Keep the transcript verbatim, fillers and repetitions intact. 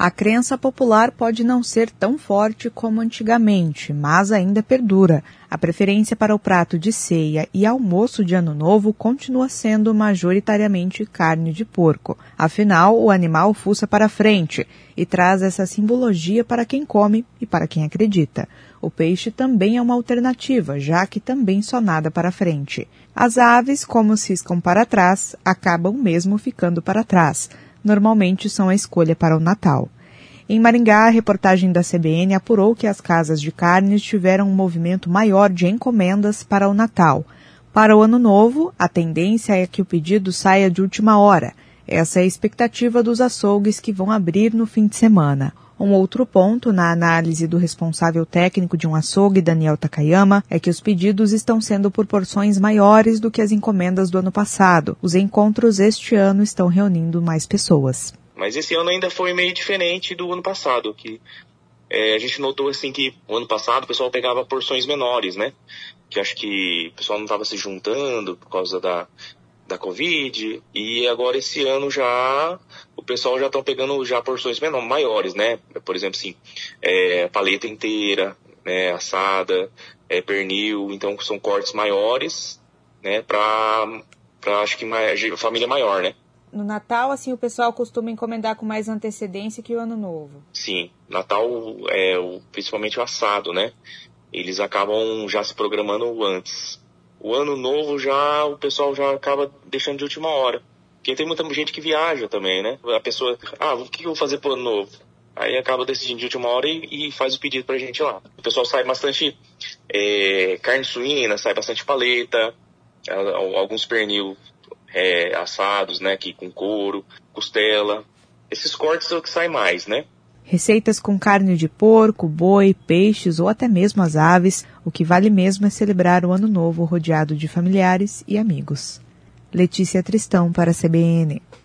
A crença popular pode não ser tão forte como antigamente, mas ainda perdura. A preferência para o prato de ceia e almoço de Ano Novo continua sendo majoritariamente carne de porco. Afinal, o animal fuça para frente e traz essa simbologia para quem come e para quem acredita. O peixe também é uma alternativa, já que também só nada para frente. As aves, como ciscam para trás, acabam mesmo ficando para trás. Normalmente são a escolha para o Natal. Em Maringá, a reportagem da C B N apurou que as casas de carnes tiveram um movimento maior de encomendas para o Natal. Para o Ano Novo, a tendência é que o pedido saia de última hora. Essa é a expectativa dos açougues que vão abrir no fim de semana. Um outro ponto na análise do responsável técnico de um açougue, Daniel Takayama, é que os pedidos estão sendo por porções maiores do que as encomendas do ano passado. Os encontros este ano estão reunindo mais pessoas. Mas esse ano ainda foi meio diferente do ano passado, que é, a gente notou assim que o ano passado o pessoal pegava porções menores, né? Que acho que o pessoal não estava se juntando por causa da, da Covid, e agora esse ano já o pessoal já está pegando já porções menores, maiores, né? Por exemplo, assim, é, paleta inteira, né, assada, é, pernil, então são cortes maiores, né, para acho que mais, família maior, né? No Natal, assim, o pessoal costuma encomendar com mais antecedência que o Ano Novo. Sim, Natal, é, principalmente o assado, né? Eles acabam já se programando antes. O Ano Novo já, o pessoal já acaba deixando de última hora. Porque tem muita gente que viaja também, né? A pessoa, ah, o que eu vou fazer pro Ano Novo? Aí acaba decidindo de última hora e, e faz o pedido pra gente lá. O pessoal sai bastante é, carne suína, sai bastante paleta, alguns pernil É, assados, né, aqui com couro, costela. Esses cortes são o que sai mais, né? Receitas com carne de porco, boi, peixes ou até mesmo as aves, o que vale mesmo é celebrar o Ano Novo rodeado de familiares e amigos. Letícia Tristão para a C B N.